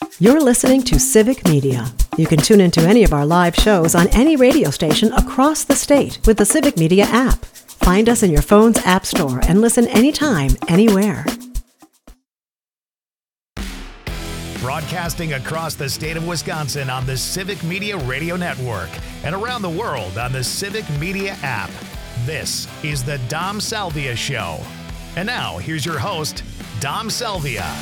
You're listening to Civic Media. You can tune into any of our live shows on any radio station across the state with the Civic Media app. Find us in your phone's app store and listen anytime, anywhere. Broadcasting across the state of Wisconsin on the Civic Media Radio Network and around the world on the Civic Media app. This is the Dom Salvia Show. And now, here's your host, Dom Salvia.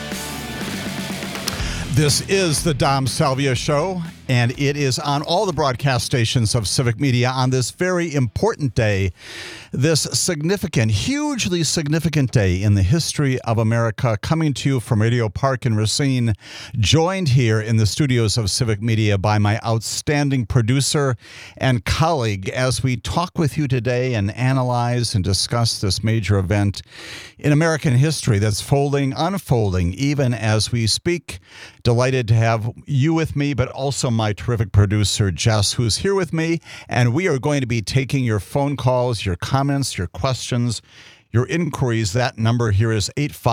This is the Dom Salvia Show, and it is on all the broadcast stations of Civic Media on this very important day, this significant, hugely significant day in the history of America, coming to you from Radio Park in Racine, joined here in the studios of Civic Media by my outstanding producer and colleague as we talk with you today and analyze and discuss this major event in American history that's unfolding, even as we speak. Delighted to have you with me, but also my terrific producer, Jess, who's here with me. And we are going to be taking your phone calls, your comments, your questions, your inquiries. That number here is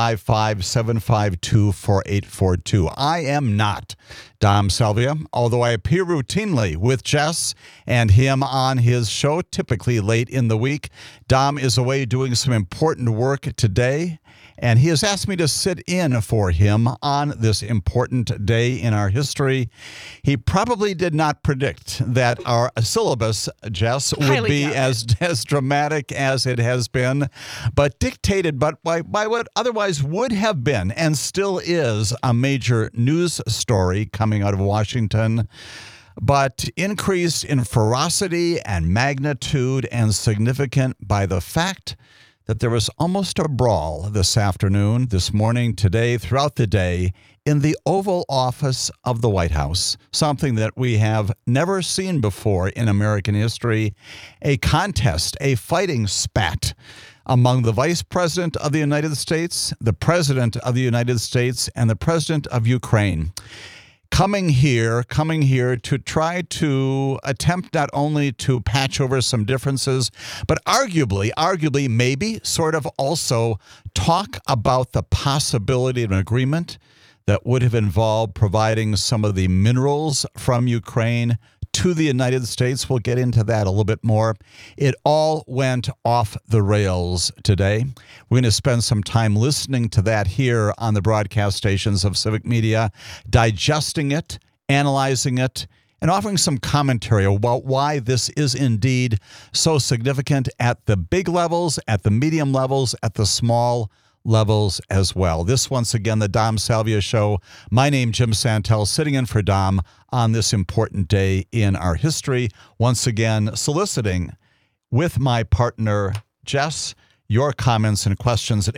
855-752-4842. I am not Dom Salvia, although I appear routinely with Jess and him on his show, typically late in the week. Dom is away doing some important work today, and he has asked me to sit in for him on this important day in our history. He probably did not predict that our syllabus, Jess, would be as dramatic as it has been, but dictated by what otherwise would have been and still is a major news story coming out of Washington, but increased in ferocity and magnitude and significant by the fact that there was almost a brawl this afternoon, this morning, today, throughout the day, in the Oval Office of the White House, something that we have never seen before in American history, a contest, a fighting spat among the Vice President of the United States, the President of the United States, and the President of Ukraine. Coming here to try to attempt not only to patch over some differences, but arguably, maybe sort of also talk about the possibility of an agreement that would have involved providing some of the minerals from Ukraine to the United States. We'll get into that a little bit more. It all went off the rails today. We're going to spend some time listening to that here on the broadcast stations of Civic Media, digesting it, analyzing it, and offering some commentary about why this is indeed so significant at the big levels, at the medium levels, at the small levels as well. This, once again, the Dom Salvia Show. My name, Jim Santel, sitting in for Dom on this important day in our history. Once again, soliciting with my partner, Jess, your comments and questions at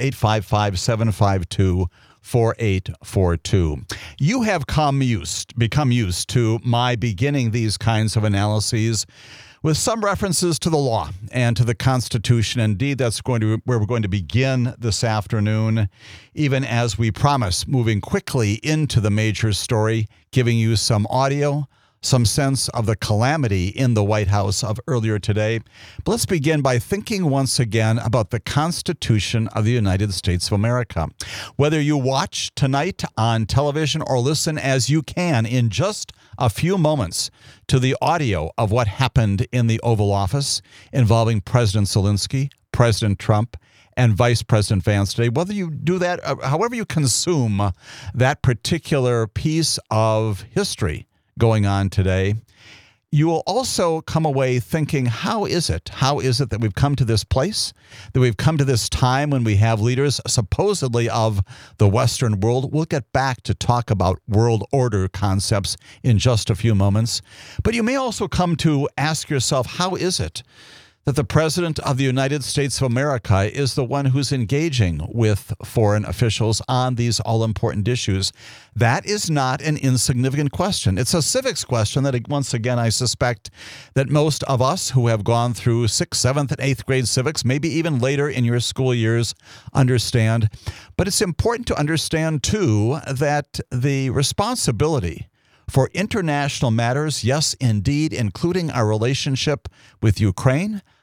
855-752-4842. You have become used to my beginning these kinds of analyses with some references to the law and to the Constitution. Indeed, that's where we're going to begin this afternoon, even as we promise, moving quickly into the major story, giving you some audio, some sense of the calamity in the White House of earlier today. But let's begin by thinking once again about the Constitution of the United States of America. Whether you watch tonight on television or listen as you can in just a few moments to the audio of what happened in the Oval Office involving President Zelensky, President Trump, and Vice President Vance today, whether you do that, however you consume that particular piece of history going on today, you will also come away thinking, how is it that we've come to this place, that we've come to this time when we have leaders supposedly of the Western world? We'll get back to talk about world order concepts in just a few moments. But you may also come to ask yourself, how is it that the President of the United States of America is the one who's engaging with foreign officials on these all-important issues? That is not an insignificant question. It's a civics question that, once again, I suspect that most of us who have gone through 6th, 7th, and 8th grade civics, maybe even later in your school years, understand. But it's important to understand, too, that the responsibility for international matters, yes, indeed, including our relationship with Ukraine,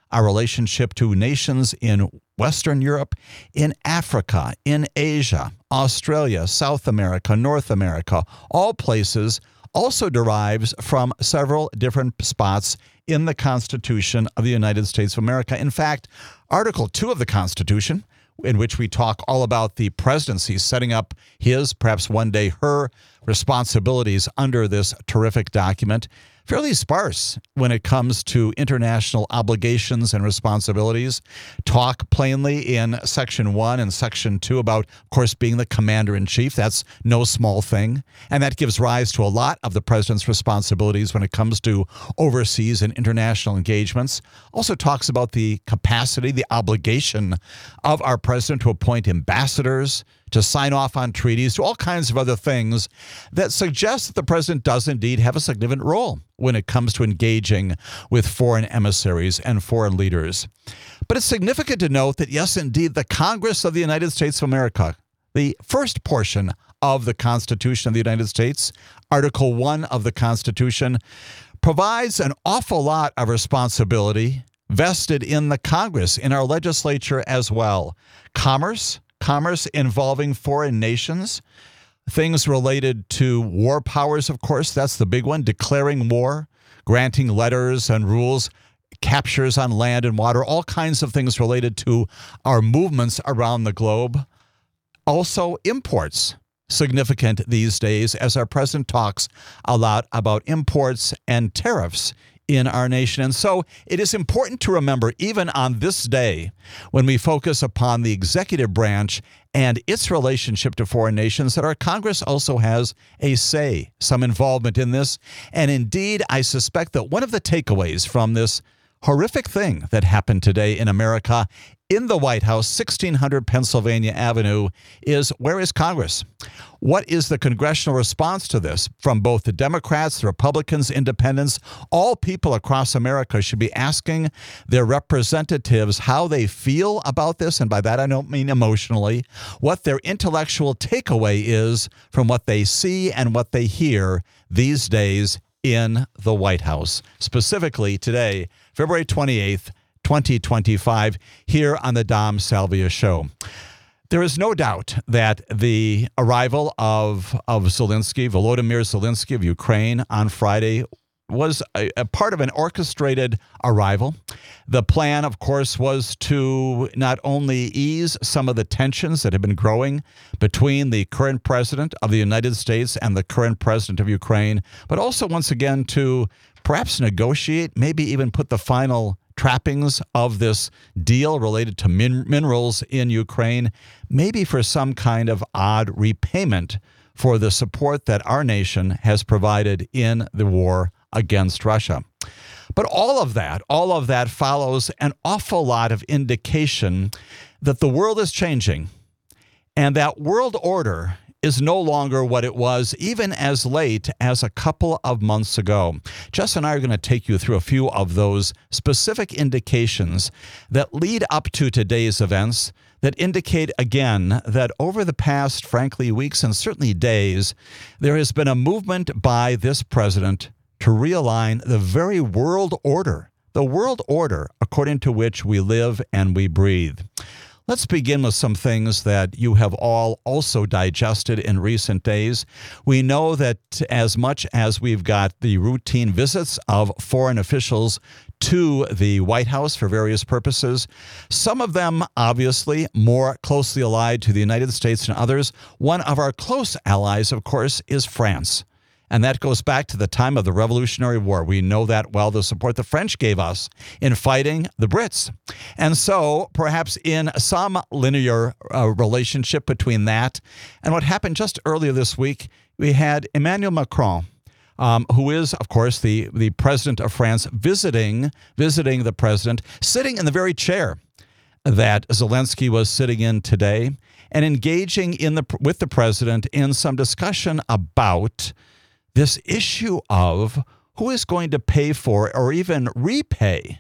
our relationship to nations in Western Europe, in Africa, in Asia, Australia, South America, North America, all places, also derives from several different spots in the Constitution of the United States of America. In fact, Article 2 of the Constitution, in which we talk all about the presidency setting up his, perhaps one day her, responsibilities under this terrific document, fairly sparse when it comes to international obligations and responsibilities. Talk plainly in Section 1 and Section 2 about, of course, being the commander-in-chief. That's no small thing. And that gives rise to a lot of the president's responsibilities when it comes to overseas and international engagements. Also talks about the capacity, the obligation of our president to appoint ambassadors, to sign off on treaties, to all kinds of other things that suggest that the president does indeed have a significant role when it comes to engaging with foreign emissaries and foreign leaders. But it's significant to note that, yes, indeed, the Congress of the United States of America, the first portion of the Constitution of the United States, Article 1 of the Constitution, provides an awful lot of responsibility vested in the Congress, in our legislature as well. Commerce involving foreign nations, things related to war powers, of course, that's the big one, declaring war, granting letters and rules, captures on land and water, all kinds of things related to our movements around the globe. Also, imports, significant these days as our president talks a lot about imports and tariffs in our nation. And so it is important to remember, even on this day, when we focus upon the executive branch and its relationship to foreign nations, that our Congress also has a say, some involvement in this. And indeed, I suspect that one of the takeaways from this horrific thing that happened today in America, in the White House, 1600 Pennsylvania Avenue, is where is Congress? What is the congressional response to this from both the Democrats, the Republicans, independents? All people across America should be asking their representatives how they feel about this, and by that I don't mean emotionally, what their intellectual takeaway is from what they see and what they hear these days in the White House. Specifically today, February 28th, 2025, here on the Dom Salvia Show. There is no doubt that the arrival of Volodymyr Zelensky of Ukraine on Friday was a part of an orchestrated arrival. The plan, of course, was to not only ease some of the tensions that have been growing between the current president of the United States and the current president of Ukraine, but also once again to perhaps negotiate, maybe even put the final trappings of this deal related to minerals in Ukraine, maybe for some kind of odd repayment for the support that our nation has provided in the war against Russia. But all of that follows an awful lot of indication that the world is changing, and that world order is no longer what it was even as late as a couple of months ago. Jess and I are going to take you through a few of those specific indications that lead up to today's events, that indicate, again, that over the past, frankly, weeks and certainly days, there has been a movement by this president to realign the very world order, the world order according to which we live and we breathe. Let's begin with some things that you have all also digested in recent days. We know that as much as we've got the routine visits of foreign officials to the White House for various purposes, some of them obviously more closely allied to the United States than others. One of our close allies, of course, is France. And that goes back to the time of the Revolutionary War. We know that well, the support the French gave us in fighting the Brits. And so perhaps in some linear relationship between that and what happened just earlier this week, we had Emmanuel Macron, who is, of course, the president of France, visiting the president, sitting in the very chair that Zelensky was sitting in today, and engaging with the president in some discussion about this issue of who is going to pay for or even repay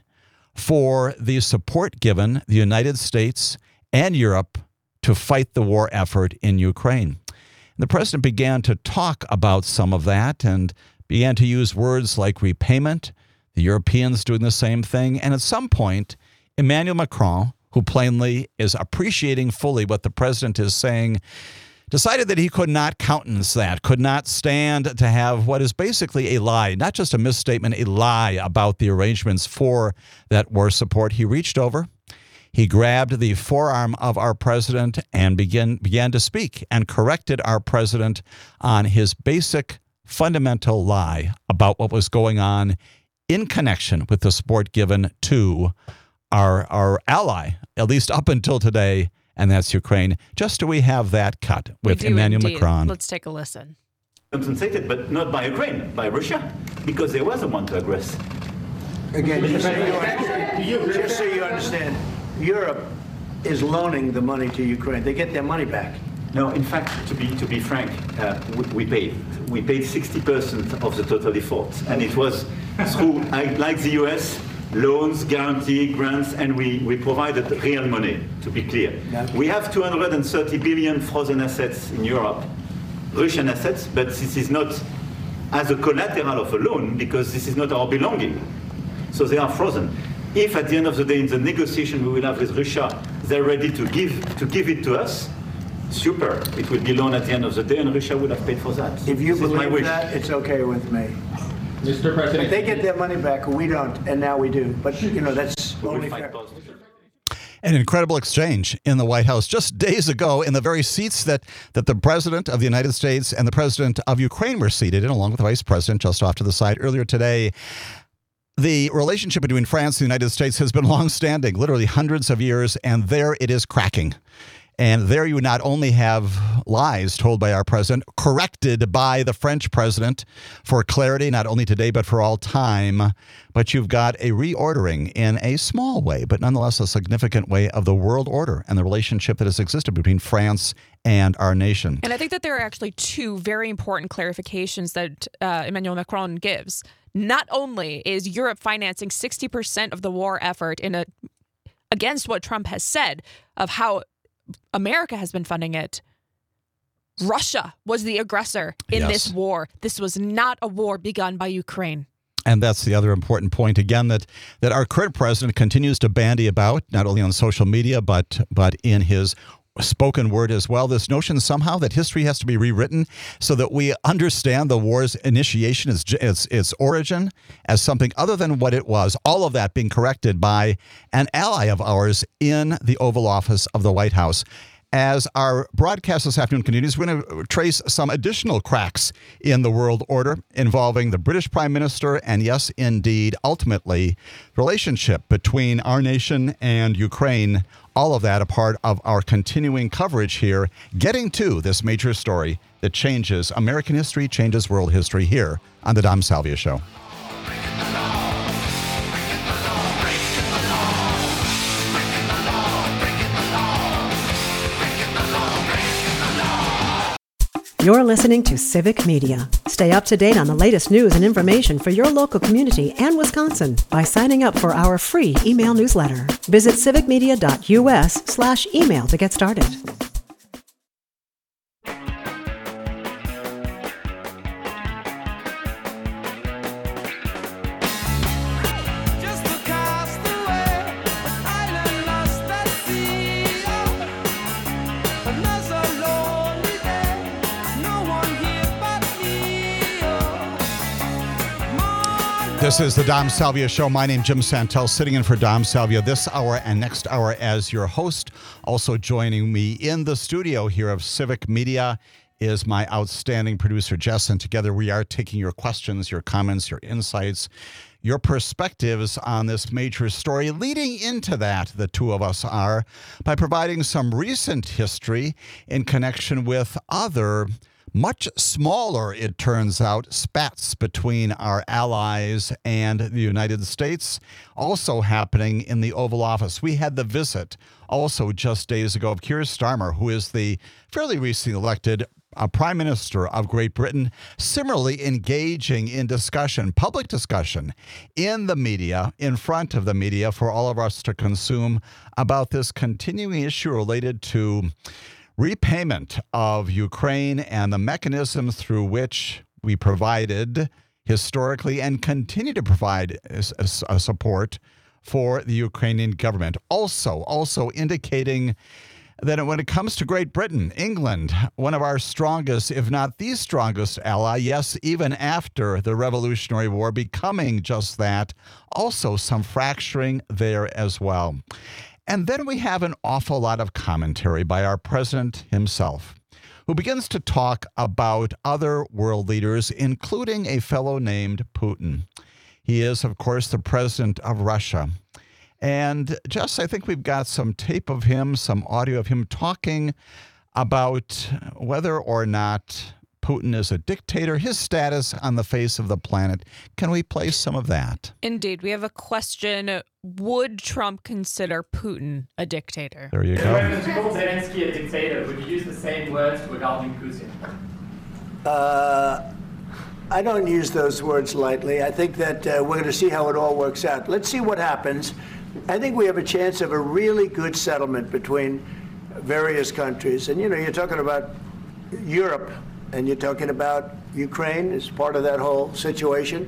for the support given the United States and Europe to fight the war effort in Ukraine. And the president began to talk about some of that and began to use words like repayment, the Europeans doing the same thing, and at some point Emmanuel Macron, who plainly is appreciating fully what the president is saying, decided that he could not countenance that, could not stand to have what is basically a lie, not just a misstatement, a lie about the arrangements for that war support. He reached over, he grabbed the forearm of our president and began to speak and corrected our president on his basic fundamental lie about what was going on in connection with the support given to our ally, at least up until today, and that's Ukraine. Just do we have that cut with Emmanuel Macron? Let's take a listen. Compensated, but not by Ukraine, by Russia, because they were the one to aggress. Again, just so you understand, Europe is loaning the money to Ukraine. They get their money back. No, in fact, to be frank, we paid 60% of the total effort, and it was through, like the US, loans, guarantee, grants, and we provided real money, to be clear. We have 230 billion frozen assets in Europe, Russian assets, but this is not as a collateral of a loan because this is not our belonging. So they are frozen. If at the end of the day in the negotiation we will have with Russia, they're ready to give it to us, super. It will be loan at the end of the day and Russia would have paid for that. If you believe that, it's okay with me. Mr. President, but they get their money back, we don't, and now we do. But, that's only fair. An incredible exchange in the White House just days ago in the very seats that the President of the United States and the President of Ukraine were seated in, along with the Vice President just off to the side earlier today. The relationship between France and the United States has been long-standing, literally hundreds of years, and there it is cracking. And there you not only have lies told by our president, corrected by the French president for clarity, not only today but for all time, but you've got a reordering in a small way, but nonetheless a significant way of the world order and the relationship that has existed between France and our nation. And I think that there are actually two very important clarifications that Emmanuel Macron gives. Not only is Europe financing 60% of the war effort against what Trump has said of how America has been funding it, Russia was the aggressor in this war. This was not a war begun by Ukraine. And that's the other important point, again, that our current president continues to bandy about, not only on social media, but in his spoken word as well, this notion somehow that history has to be rewritten so that we understand the war's initiation, its origin, as something other than what it was. All of that being corrected by an ally of ours in the Oval Office of the White House. As our broadcast this afternoon continues, we're going to trace some additional cracks in the world order involving the British Prime Minister and, yes, indeed, ultimately, the relationship between our nation and Ukraine. All of that a part of our continuing coverage here, getting to this major story that changes American history, changes world history here on The Dom Salvia Show. You're listening to Civic Media. Stay up to date on the latest news and information for your local community and Wisconsin by signing up for our free email newsletter. Visit civicmedia.us/email to get started. This is the Dom Salvia Show. My name is Jim Santel, sitting in for Dom Salvia this hour and next hour as your host. Also joining me in the studio here of Civic Media is my outstanding producer, Jess, and together we are taking your questions, your comments, your insights, your perspectives on this major story. Leading into that, the two of us are, by providing some recent history in connection with other much smaller, it turns out, spats between our allies and the United States, also happening in the Oval Office. We had the visit also just days ago of Keir Starmer, who is the fairly recently elected Prime Minister of Great Britain, similarly engaging in discussion, public discussion in the media, in front of the media for all of us to consume about this continuing issue related to repayment of Ukraine and the mechanisms through which we provided historically and continue to provide support for the Ukrainian government. Also indicating that when it comes to Great Britain, England, one of our strongest, if not the strongest ally, yes, even after the Revolutionary War, becoming just that, also some fracturing there as well. And then we have an awful lot of commentary by our president himself, who begins to talk about other world leaders, including a fellow named Putin. He is, of course, the president of Russia. And Jess, I think we've got some tape of him, some audio of him talking about whether or not Putin is a dictator, his status on the face of the planet. Can we play some of that? Indeed. We have a question. Would Trump consider Putin a dictator? There you If go. you call Zelensky a dictator, would you use the same words regarding Putin? I don't use those words lightly. I think that we're going to see how it all works out. Let's see what happens. I think we have a chance of a really good settlement between various countries. And, you're talking about Europe, and you're talking about Ukraine as part of that whole situation.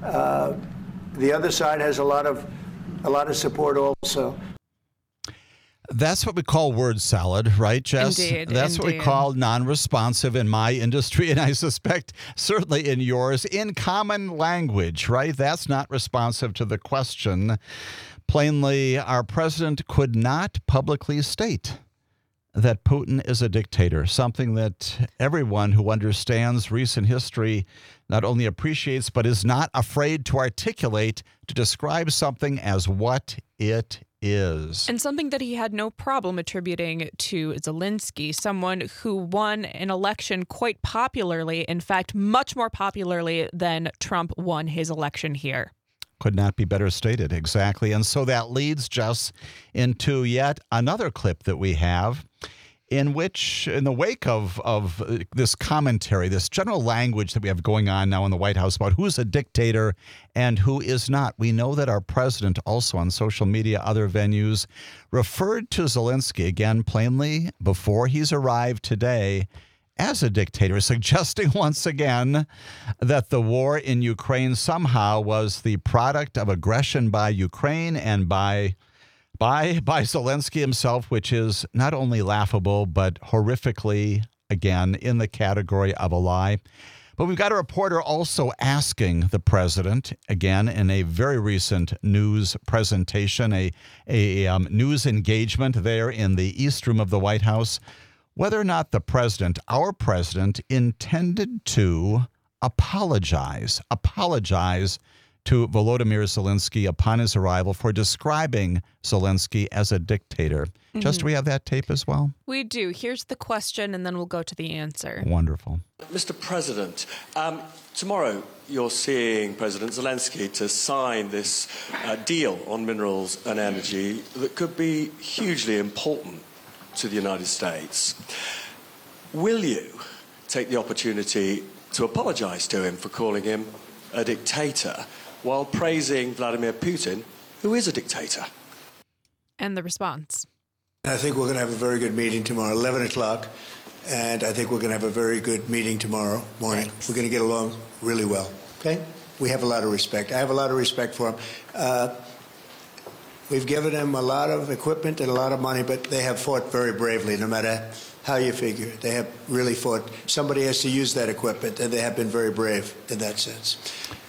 The other side has a lot of support also. That's what we call word salad, right, Jess? Indeed. That's what we call non-responsive in my industry, and I suspect certainly in yours, in common language, right? That's not responsive to the question. Plainly, our president could not publicly state that Putin is a dictator, something that everyone who understands recent history not only appreciates, but is not afraid to articulate to describe something as what it is. And something that he had no problem attributing to Zelensky, someone who won an election quite popularly, in fact, much more popularly than Trump won his election here. Could not be better stated, exactly. And so that leads just into yet another clip that we have in which, in the wake of this commentary, this general language that we have going on now in the White House about who's a dictator and who is not, we know that our president also on social media, other venues, referred to Zelensky, again, plainly, before he's arrived today, as a dictator, suggesting once again that the war in Ukraine somehow was the product of aggression by Ukraine and by Zelensky himself, which is not only laughable, but horrifically, again, in the category of a lie. But we've got a reporter also asking the president, again, in a very recent news presentation, a news engagement there in the East Room of the White House, whether or not the president, our president, intended to apologize to Volodymyr Zelensky upon his arrival for describing Zelensky as a dictator. Mm-hmm. Just, do we have that tape as well? We do. Here's the question, and then we'll go to the answer. Wonderful. Mr. President, tomorrow you're seeing President Zelensky to sign this deal on minerals and energy that could be hugely important to the United States. Will you take the opportunity to apologize to him for calling him a dictator while praising Vladimir Putin, who is a dictator? And the response. I think we're going to have a very good meeting tomorrow, 11 o'clock, and I think we're going to have a very good meeting tomorrow morning. Thanks. We're going to get along really well, okay? We have a lot of respect. I have a lot of respect for him. We've given them a lot of equipment and a lot of money, but they have fought very bravely, no matter how you figure. They have really fought. Somebody has to use that equipment, and they have been very brave in that sense.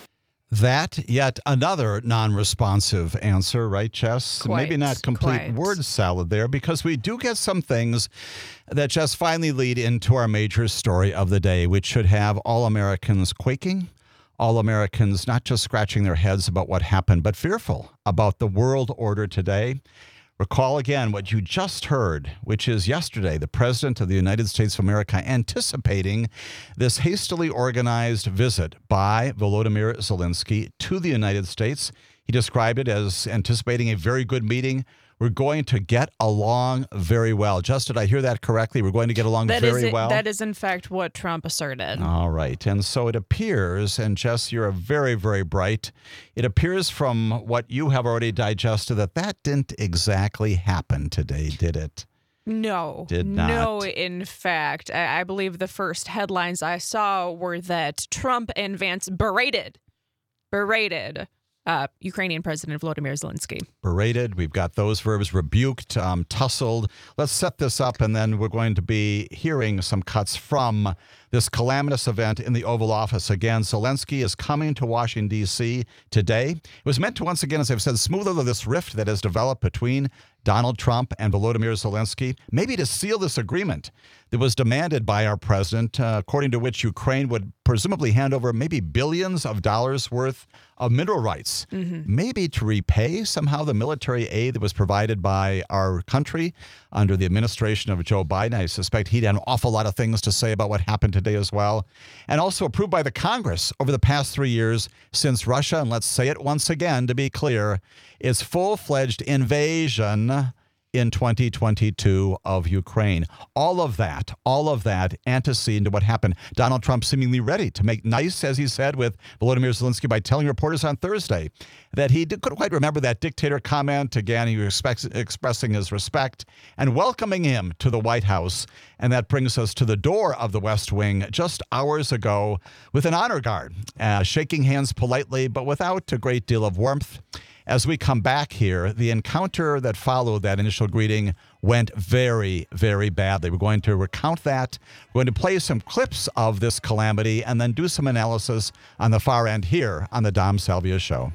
That, yet another non-responsive answer, right, Jess? Maybe not complete word salad there, because we do get some things that just finally lead into our major story of the day, which should have all Americans quaking, all Americans not just scratching their heads about what happened, but fearful about the world order today. Recall again what you just heard, which is yesterday, the President of the United States of America anticipating this hastily organized visit by Volodymyr Zelensky to the United States. He described it as anticipating a very good meeting. We're going to get along very well. Just, did I hear that correctly? We're going to get along very well? That is, in fact, what Trump asserted. All right. And so it appears, and Jess, you're very, very bright, it appears from what you have already digested that didn't exactly happen today, did it? No. Did not. No, in fact. I believe the first headlines I saw were that Trump and Vance berated Ukrainian President Volodymyr Zelensky. Berated. We've got those verbs: rebuked, tussled. Let's set this up, and then we're going to be hearing some cuts from this calamitous event in the Oval Office. Again, Zelensky is coming to Washington, D.C. today. It was meant to, once again, as I've said, smooth over this rift that has developed between Donald Trump and Volodymyr Zelensky, maybe to seal this agreement that was demanded by our president, according to which Ukraine would presumably hand over maybe billions of dollars worth of mineral rights, maybe to repay somehow the military aid that was provided by our country under the administration of Joe Biden. I suspect he'd had an awful lot of things to say about what happened today as well. And also approved by the Congress over the past 3 years since Russia, and let's say it once again to be clear, its full-fledged invasion in 2022 of Ukraine. All of that antecedent to what happened. Donald Trump seemingly ready to make nice, as he said, with Volodymyr Zelensky by telling reporters on Thursday that he couldn't quite remember that dictator comment. Again, he was expressing his respect and welcoming him to the White House. And that brings us to the door of the West Wing just hours ago with an honor guard, shaking hands politely, but without a great deal of warmth. As we come back here, the encounter that followed that initial greeting went very, very badly. We're going to recount that. We're going to play some clips of this calamity and then do some analysis on the far end here on the Dom Salvia Show.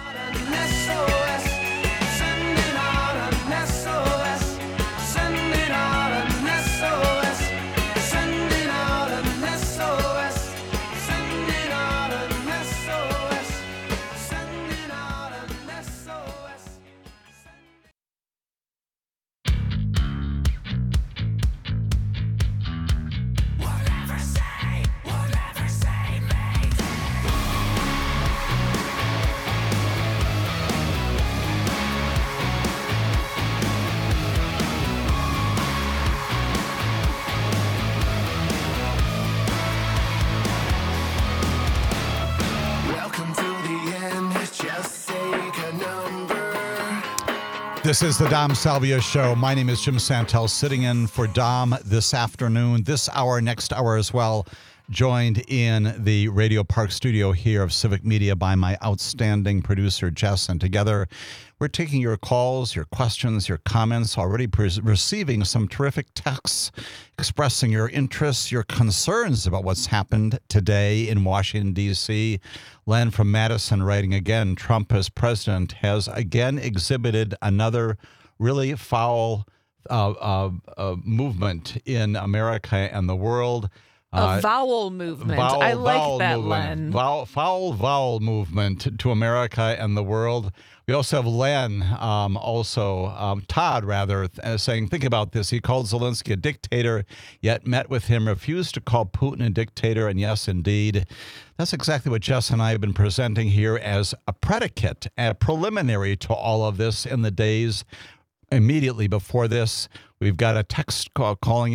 This is the Dom Salvia Show. My name is Jim Santel, sitting in for Dom this afternoon, this hour, next hour as well, joined in the Radio Park studio here of Civic Media by my outstanding producer, Jess. And together, we're taking your calls, your questions, your comments, already receiving some terrific texts expressing your interests, your concerns about what's happened today in Washington, D.C. Len from Madison writing again, Trump as president has again exhibited another really foul movement in America and the world. A vowel movement. I like that, movement. Len. Foul vowel movement to America and the world. We also have Len, Todd, saying, think about this. He called Zelensky a dictator, yet met with him, refused to call Putin a dictator. And yes, indeed, that's exactly what Jess and I have been presenting here as a predicate, a preliminary to all of this in the days immediately before this. We've got a text coming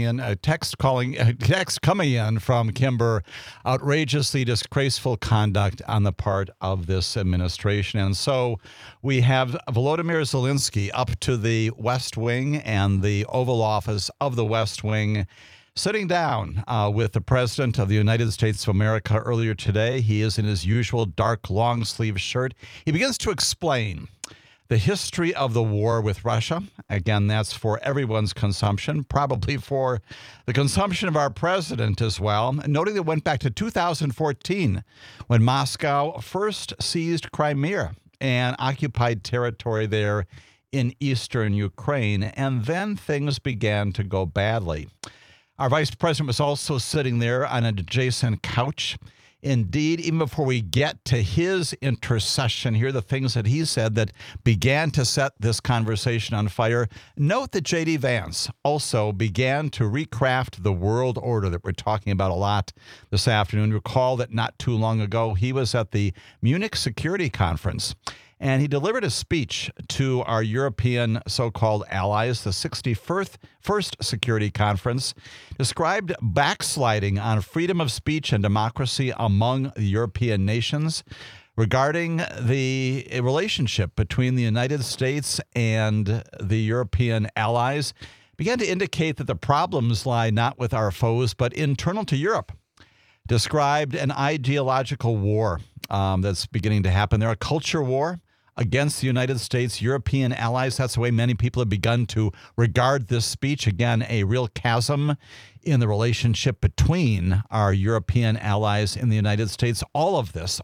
in from Kimber, outrageously disgraceful conduct on the part of this administration. And so we have Volodymyr Zelensky up to the West Wing and the Oval Office of the West Wing, sitting down with the President of the United States of America earlier today. He is in his usual dark long-sleeve shirt. He begins to explain the history of the war with Russia. Again, that's for everyone's consumption, probably for the consumption of our president as well. Noting that it went back to 2014 when Moscow first seized Crimea and occupied territory there in eastern Ukraine. And then things began to go badly. Our vice president was also sitting there on an adjacent couch. Indeed, even before we get to his intercession here, the things that he said that began to set this conversation on fire, note that J.D. Vance also began to recraft the world order that we're talking about a lot this afternoon. Recall that not too long ago, he was at the Munich Security Conference, and he delivered a speech to our European so-called allies, the 61st Security Conference, described backsliding on freedom of speech and democracy among the European nations regarding the relationship between the United States and the European allies, began to indicate that the problems lie not with our foes, but internal to Europe. Described an ideological war that's beginning to happen there. A culture war against the United States, European allies. That's the way many people have begun to regard this speech. Again, a real chasm in the relationship between our European allies in the United States. All of this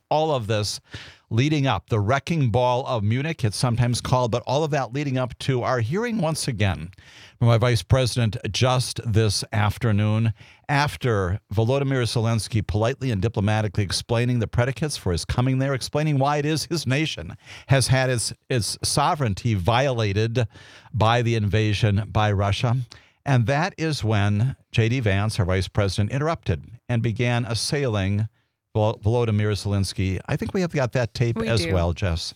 leading up, the wrecking ball of Munich, it's sometimes called, but all of that leading up to our hearing once again from my vice president just this afternoon, after Volodymyr Zelensky politely and diplomatically explaining the predicates for his coming there, explaining why it is his nation has had its sovereignty violated by the invasion by Russia. And that is when J.D. Vance, our vice president, interrupted and began assailing Volodymyr Zelensky. I think we have got that tape as well, Jess.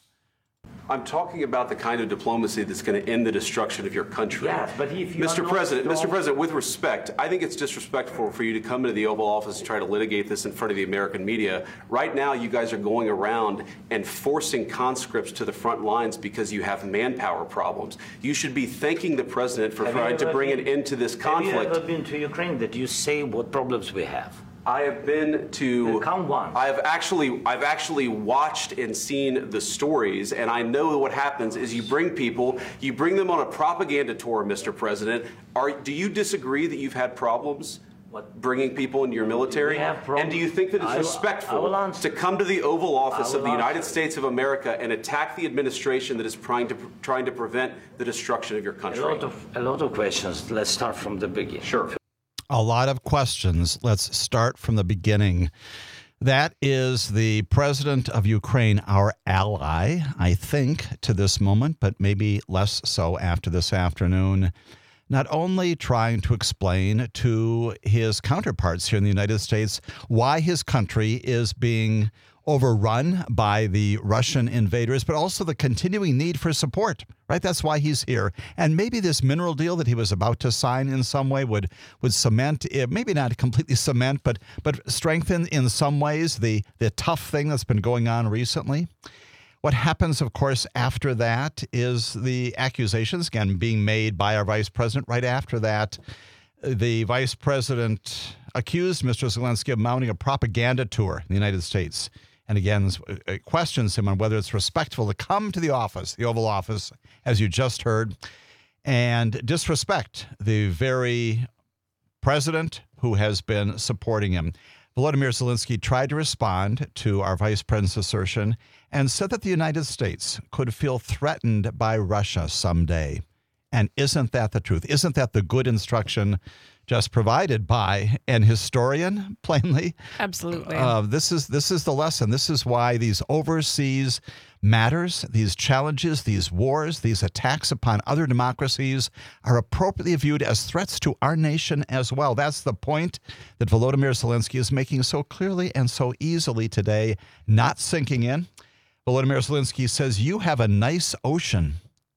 I'm talking about the kind of diplomacy that's going to end the destruction of your country. Yes, but if you Mr. President, with respect, I think it's disrespectful for you to come into the Oval Office and try to litigate this in front of the American media. Right now, you guys are going around and forcing conscripts to the front lines because you have manpower problems. You should be thanking the president for trying to bring an end to this conflict. Have you ever been to Ukraine that you say what problems we have? I have been to. Count one. I've actually watched and seen the stories, and I know what happens is you bring them on a propaganda tour, Mr. President. Do you disagree that you've had problems bringing people into your military? And do you think that it's respectful to come to the Oval Office of the United States of America and attack the administration that is trying to prevent the destruction of your country? A lot of questions. Let's start from the beginning. Sure. A lot of questions. Let's start from the beginning. That is the president of Ukraine, our ally, I think, to this moment, but maybe less so after this afternoon, not only trying to explain to his counterparts here in the United States why his country is being overrun by the Russian invaders, but also the continuing need for support, right? That's why he's here. And maybe this mineral deal that he was about to sign in some way would cement, maybe not completely cement, but strengthen in some ways the tough thing that's been going on recently. What happens, of course, after that is the accusations, again, being made by our vice president. Right after that, the vice president accused Mr. Zelensky of mounting a propaganda tour in the United States. And again, questions him on whether it's respectful to come to the office, the Oval Office, as you just heard, and disrespect the very president who has been supporting him. Volodymyr Zelensky tried to respond to our vice president's assertion and said that the United States could feel threatened by Russia someday. And isn't that the truth? Isn't that the good instruction just provided by an historian, plainly? Absolutely. This is the lesson. This is why these overseas matters, these challenges, these wars, these attacks upon other democracies are appropriately viewed as threats to our nation as well. That's the point that Volodymyr Zelensky is making so clearly and so easily today, not sinking in. Volodymyr Zelensky says, you have a nice ocean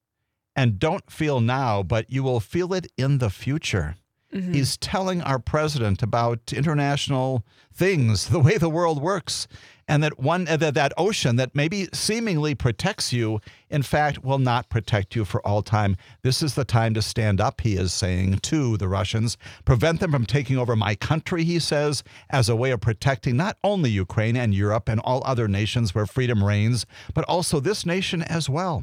and don't feel now, but you will feel it in the future. Mm-hmm. He's telling our president about international things, the way the world works, and that that ocean that maybe seemingly protects you, in fact, will not protect you for all time. This is the time to stand up, he is saying to the Russians, prevent them from taking over my country, he says, as a way of protecting not only Ukraine and Europe and all other nations where freedom reigns, but also this nation as well.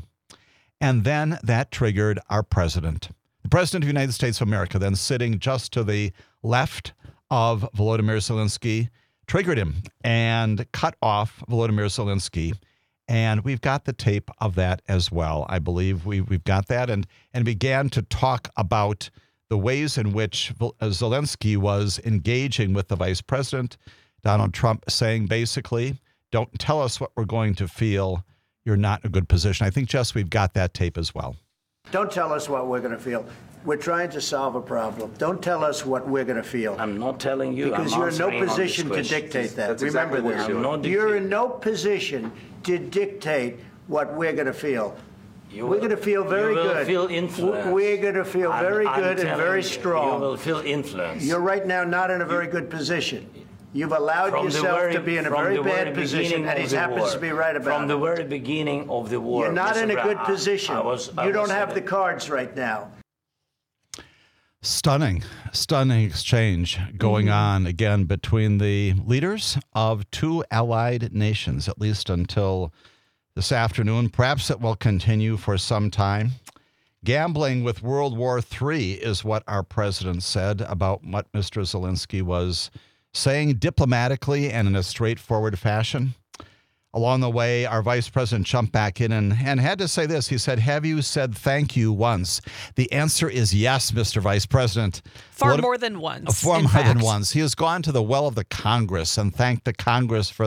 And then that triggered our president. The president of the United States of America, then sitting just to the left of Volodymyr Zelensky, triggered him and cut off Volodymyr Zelensky. And we've got the tape of that as well. I believe we've got that, and began to talk about the ways in which Zelensky was engaging with the vice president, Donald Trump, saying basically, don't tell us what we're going to feel. You're not in a good position. I think, Jess, we've got that tape as well. Don't tell us what we're going to feel. We're trying to solve a problem. Don't tell us what we're going to feel. I'm not telling you. Because you're in no position to dictate that. That's Remember exactly this. You're in no position to dictate what we're going to feel. We're going to feel very good. You will feel influence. We're going to feel very good and very strong. You will feel influence. You're right now not in a very good position. You've allowed yourself to be in a very bad position, and he happens to be right about it. From the very beginning of the war. You're not in a good position. You don't have the cards right now. Stunning exchange going on again between the leaders of two allied nations, at least until this afternoon. Perhaps it will continue for some time. Gambling with World War III is what our president said about what Mr. Zelensky was saying diplomatically and in a straightforward fashion. Along the way, our vice president jumped back in and had to say this. He said, "Have you said thank you once?" The answer is yes, Mr. Vice President. Far more than once. Far more than once. He has gone to the well of the Congress and thanked the Congress for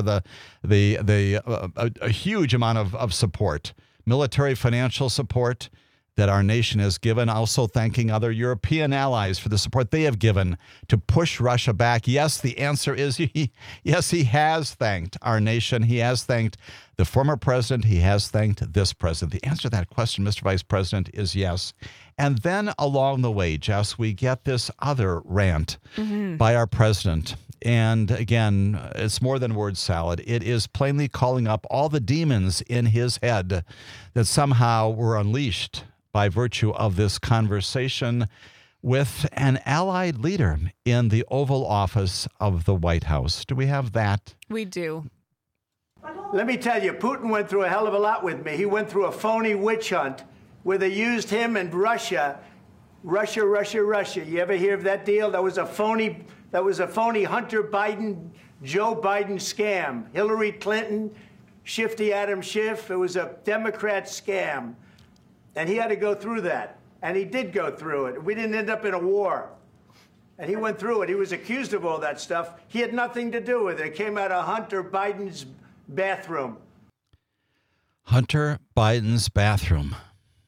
a huge amount of support, military, financial support that our nation has given. Also thanking other European allies for the support they have given to push Russia back. Yes, the answer is yes, he has thanked our nation. He has thanked the former president. He has thanked this president. The answer to that question, Mr. Vice President, is yes. And then along the way, Jess, we get this other rant by our president. And again, it's more than word salad. It is plainly calling up all the demons in his head that somehow were unleashed by virtue of this conversation with an allied leader in the Oval Office of the White House. Do we have that? We do. Let me tell you, Putin went through a hell of a lot with me. He went through a phony witch hunt where they used him and Russia. You ever hear of that deal? That was a phony Hunter Biden, Joe Biden scam. Hillary Clinton, Shifty Adam Schiff. It was a Democrat scam. And he had to go through that. And he did go through it. We didn't end up in a war. And he went through it. He was accused of all that stuff. He had nothing to do with it. It came out of Hunter Biden's bathroom. Hunter Biden's bathroom.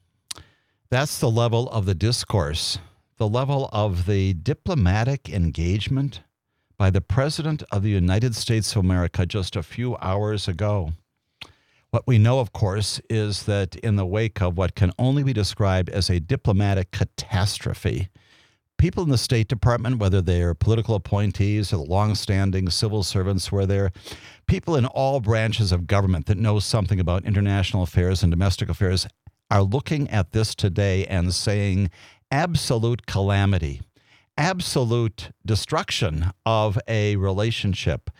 That's the level of the discourse, the level of the diplomatic engagement by the President of the United States of America just a few hours ago. What we know, of course, is that in the wake of what can only be described as a diplomatic catastrophe, people in the State Department, whether they're political appointees or the longstanding civil servants, where they're people in all branches of government that know something about international affairs and domestic affairs, are looking at this today and saying absolute calamity, absolute destruction of a relationship.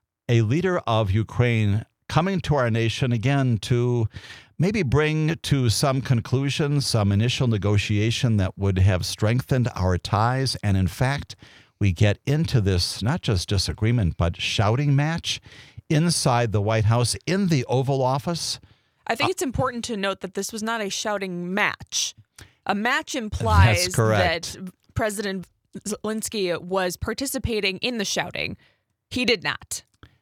A leader of Ukraine coming to our nation again to maybe bring to some conclusion, some initial negotiation that would have strengthened our ties. And in fact, we get into this not just disagreement, but shouting match inside the White House in the Oval Office. I think it's important to note that this was not a shouting match. A match implies that President Zelensky was participating in the shouting. He did not.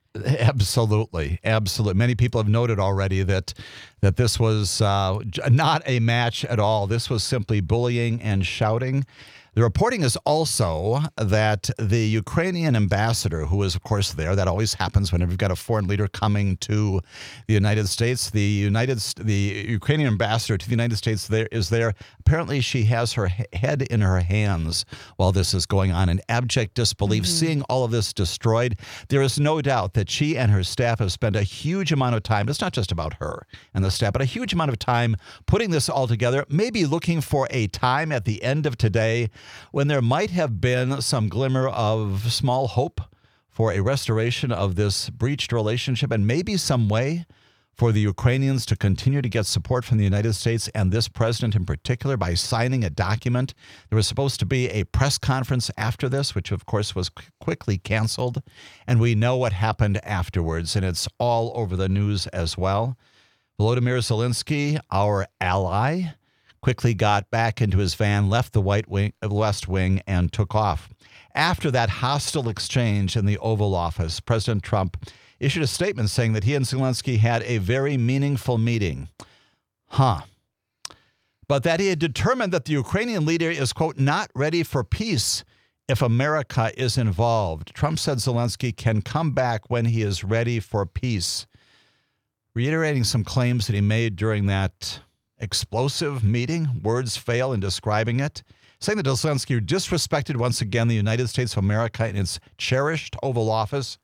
Absolutely. Many people have noted already that this was not a match at all. This was simply bullying and shouting. The reporting is also that the Ukrainian ambassador, who is, of course, there, that always happens whenever you've got a foreign leader coming to the United States. The Ukrainian ambassador to the United States is there. Apparently, she has her head in her hands while this is going on in abject disbelief, seeing all of this destroyed. There is no doubt that she and her staff have spent a huge amount of time. It's not just about her and the staff, but a huge amount of time putting this all together, maybe looking for a time at the end of today when there might have been some glimmer of small hope for a restoration of this breached relationship and maybe some way for the Ukrainians to continue to get support from the United States and this president in particular by signing a document. There was supposed to be a press conference after this, which of course was quickly canceled. And we know what happened afterwards, and it's all over the news as well. Volodymyr Zelensky, our ally, quickly got back into his van, left the West Wing, and took off. After that hostile exchange in the Oval Office, President Trump issued a statement saying that he and Zelensky had a very meaningful meeting. But that he had determined that the Ukrainian leader is, quote, not ready for peace if America is involved. Trump said Zelensky can come back when he is ready for peace, reiterating some claims that he made during that explosive meeting. Words fail in describing it. Saying that Zelensky disrespected once again the United States of America in its cherished Oval Office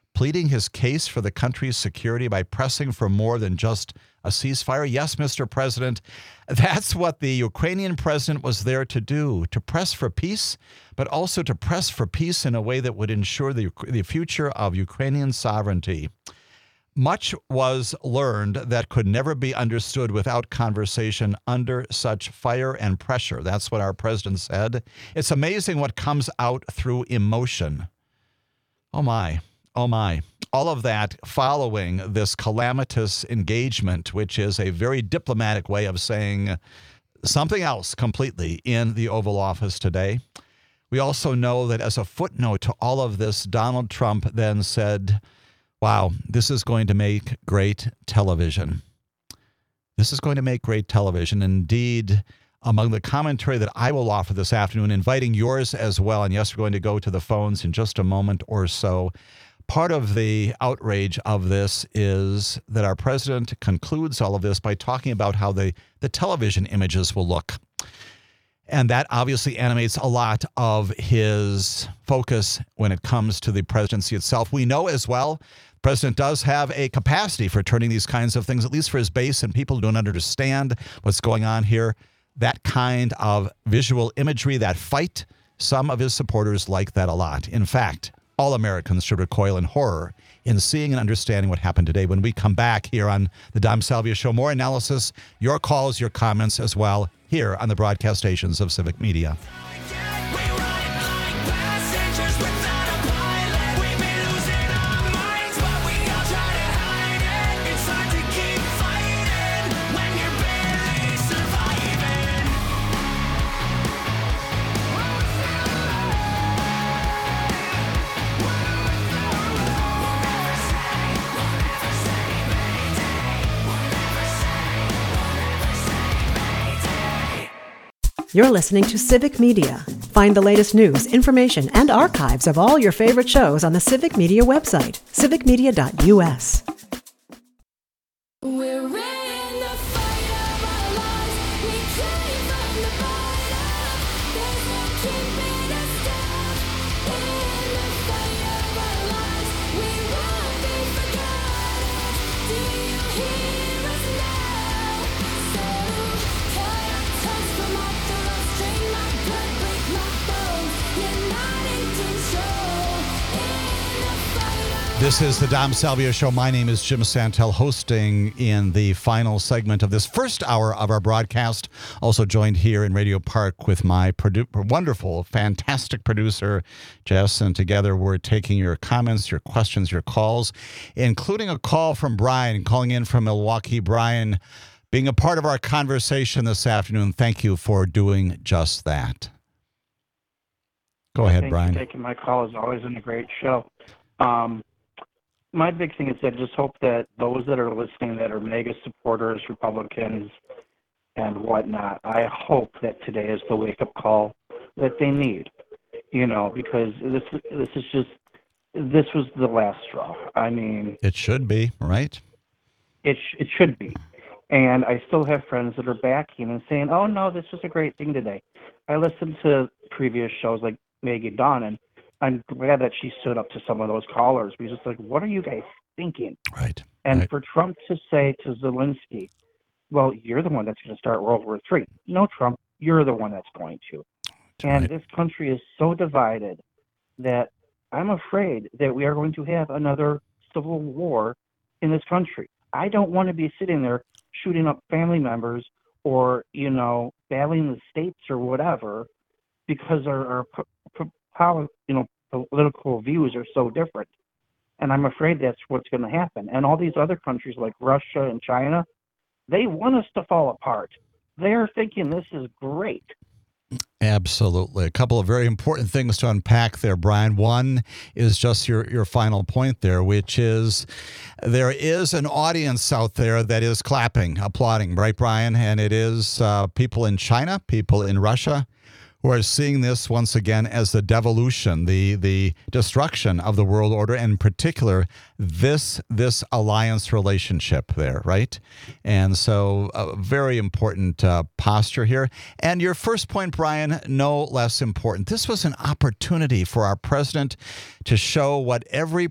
pleading his case for the country's security by pressing for more than just a ceasefire? Yes, Mr. President, that's what the Ukrainian president was there to do, to press for peace, but also to press for peace in a way that would ensure the future of Ukrainian sovereignty. Much was learned that could never be understood without conversation under such fire and pressure. That's what our president said. It's amazing what comes out through emotion. Oh, my. Oh, my. All of that following this calamitous engagement, which is a very diplomatic way of saying something else completely in the Oval Office today. We also know that as a footnote to all of this, Donald Trump then said, wow, this is going to make great television. This is going to make great television. Indeed, among the commentary that I will offer this afternoon, inviting yours as well, and yes, we're going to go to the phones in just a moment or so. Part of the outrage of this is that our president concludes all of this by talking about how the television images will look. And that obviously animates a lot of his focus when it comes to the presidency itself. We know as well, the president does have a capacity for turning these kinds of things, at least for his base and people who don't understand what's going on here. That kind of visual imagery, that fight, some of his supporters like that a lot. In fact, all Americans should recoil in horror in seeing and understanding what happened today. When we come back here on the Dom Salvia Show, more analysis, your calls, your comments as well, here on the broadcast stations of Civic Media. You're listening to Civic Media. Find the latest news, information, and archives of all your favorite shows on the Civic Media website, civicmedia.us. We're in the fight of our lives. We came from the bottom. There's no keeping us down. In the fight of our lives, we won't be forgotten. Do you hear us now? So cut our tongues from our throats, drain my blood, break my bones. You're not in control. In the fight of This is the Dom Salvia Show. My name is Jim Santel, hosting in the final segment of this first hour of our broadcast. Also joined here in Radio Park with my wonderful, fantastic producer, Jess. And together we're taking your comments, your questions, your calls, including a call from Brian, calling in from Milwaukee. Brian, being a part of our conversation this afternoon, thank you for doing just that. Go ahead, Brian. Thanks for taking my call. It's always been a great show. My big thing is that I just hope that those that are listening that are mega supporters, Republicans, and whatnot, I hope that today is the wake-up call that they need, because this was the last straw. I mean, it should be, right? It should be. And I still have friends that are backing and saying, oh, no, this was a great thing today. I listened to previous shows like Maggie Dawn, and I'm glad that she stood up to some of those callers because it's like, what are you guys thinking? Right. And for Trump to say to Zelensky, well, you're the one that's going to start World War III. No, Trump, you're the one that's going to. And this country is so divided that I'm afraid that we are going to have another civil war in this country. I don't want to be sitting there shooting up family members or, battling the states or whatever because our political views are so different. And I'm afraid that's what's going to happen. And all these other countries like Russia and China, they want us to fall apart. They're thinking this is great. Absolutely. A couple of very important things to unpack there, Brian. One is just your final point there, which is there is an audience out there that is clapping, applauding, right, Brian? And it is people in China, people in Russia who are seeing this once again as the devolution, the destruction of the world order, and in particular, this alliance relationship there, right? And so a very important posture here. And your first point, Brian, no less important. This was an opportunity for our president to show what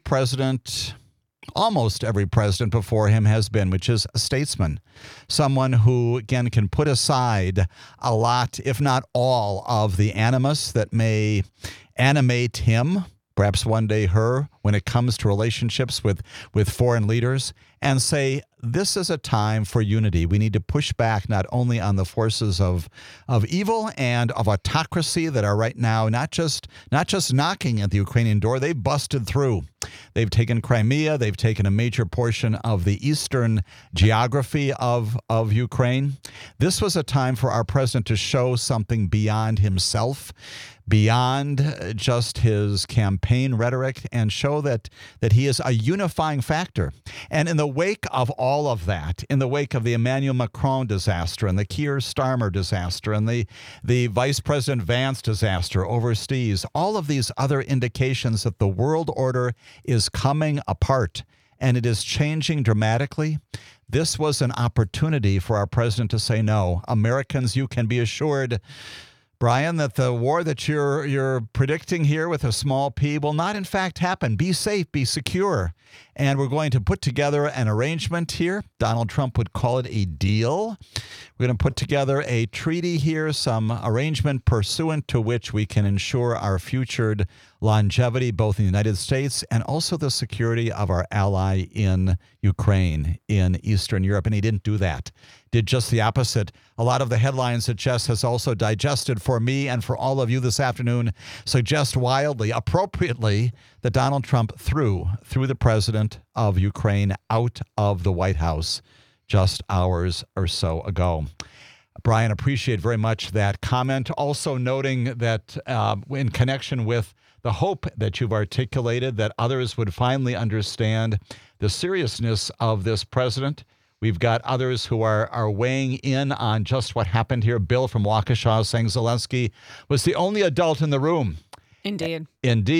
almost every president before him has been, which is a statesman, someone who, again, can put aside a lot, if not all, of the animus that may animate him, perhaps one day her, when it comes to relationships with foreign leaders, and say, this is a time for unity. We need to push back not only on the forces of evil and of autocracy that are right now not just knocking at the Ukrainian door, they've busted through. They've taken Crimea, they've taken a major portion of the eastern geography of Ukraine. This was a time for our president to show something beyond himself, beyond just his campaign rhetoric, and show that he is a unifying factor. And in the wake of all of that, in the wake of the Emmanuel Macron disaster and the Keir Starmer disaster and the Vice President Vance disaster overseas, all of these other indications that the world order is coming apart and it is changing dramatically, this was an opportunity for our president to say, no, Americans, you can be assured, Brian, that the war that you're predicting here with a small p will not in fact happen. Be safe, be secure. And we're going to put together an arrangement here. Donald Trump would call it a deal. We're going to put together a treaty here, some arrangement pursuant to which we can ensure our future longevity, both in the United States and also the security of our ally in Ukraine, in Eastern Europe. And he didn't do that. Did just the opposite. A lot of the headlines that Jess has also digested for me and for all of you this afternoon suggest wildly, appropriately, that Donald Trump threw the president of Ukraine out of the White House just hours or so ago. Brian, appreciate very much that comment. Also noting that in connection with the hope that you've articulated that others would finally understand the seriousness of this president. We've got others who are weighing in on just what happened here. Bill from Waukesha saying Zelensky was the only adult in the room. Indeed.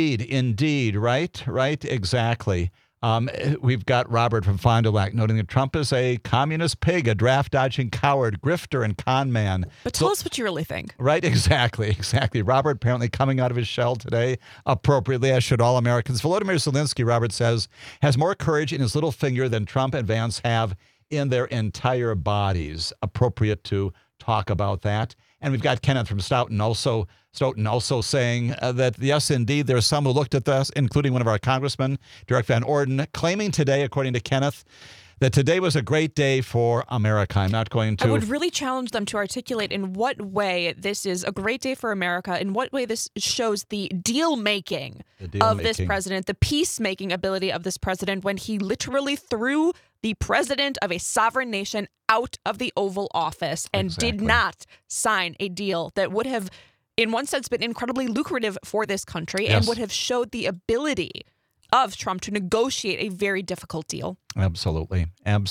Indeed. Right. Exactly. We've got Robert from Fond du Lac noting that Trump is a communist pig, a draft-dodging coward, grifter, and con man. But tell us what you really think. Right, exactly. Robert apparently coming out of his shell today, appropriately, as should all Americans. Volodymyr Zelensky, Robert says, has more courage in his little finger than Trump and Vance have in their entire bodies. Appropriate to talk about that. And we've got Kenneth from Stoughton also saying that, yes, indeed, there are some who looked at this, including one of our congressmen, Derek Van Orden, claiming today, according to Kenneth, that today was a great day for America. I'm not going to... I would really challenge them to articulate in what way this is a great day for America, in what way this shows the deal-making of this president, the peacemaking ability of this president, when he literally threw the president of a sovereign nation out of the Oval Office and did not sign a deal that would have, in one sense, been incredibly lucrative for this country and would have showed the ability of Trump to negotiate a very difficult deal. Absolutely.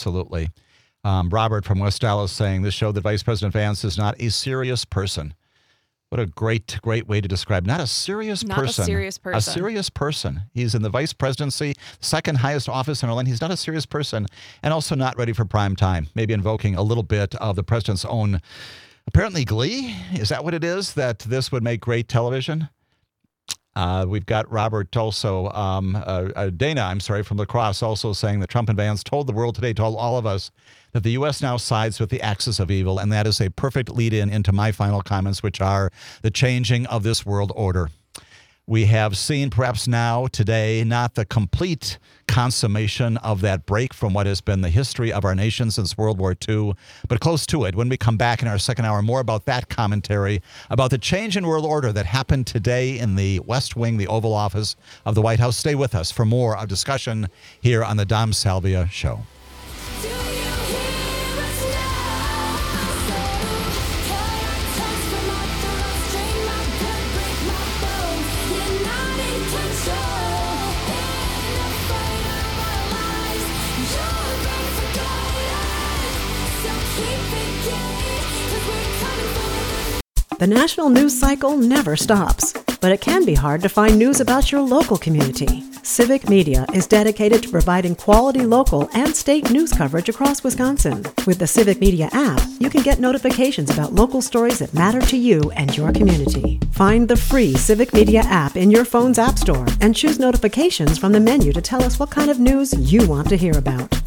Robert from West Dallas saying this showed that Vice President Vance is not a serious person. What a great way to describe. Not a serious person. A serious person. He's in the vice presidency, second highest office in our land. He's not a serious person, and also not ready for prime time. Maybe invoking a little bit of the president's own, apparently, glee. Is that what it is? That this would make great television? We've got Robert also, Dana, from La Crosse, also saying that Trump and Vance told the world today, told all of us, that the U.S. now sides with the axis of evil, and that is a perfect lead-in into my final comments, which are the changing of this world order. We have seen perhaps now, today, not the complete consummation of that break from what has been the history of our nation since World War II, but close to it. When we come back in our second hour, more about that commentary, about the change in world order that happened today in the West Wing, the Oval Office of the White House. Stay with us for more of discussion here on the Dom Salvia Show. The national news cycle never stops, but it can be hard to find news about your local community. Civic Media is dedicated to providing quality local and state news coverage across Wisconsin. With the Civic Media app, you can get notifications about local stories that matter to you and your community. Find the free Civic Media app in your phone's app store and choose notifications from the menu to tell us what kind of news you want to hear about.